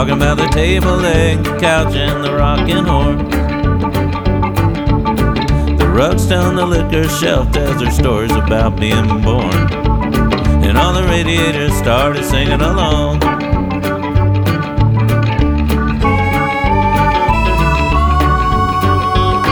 talking about the table leg, the couch, and the rocking horse. The rugs down the liquor shelf tells their stories about being born. And all the radiators started singing along.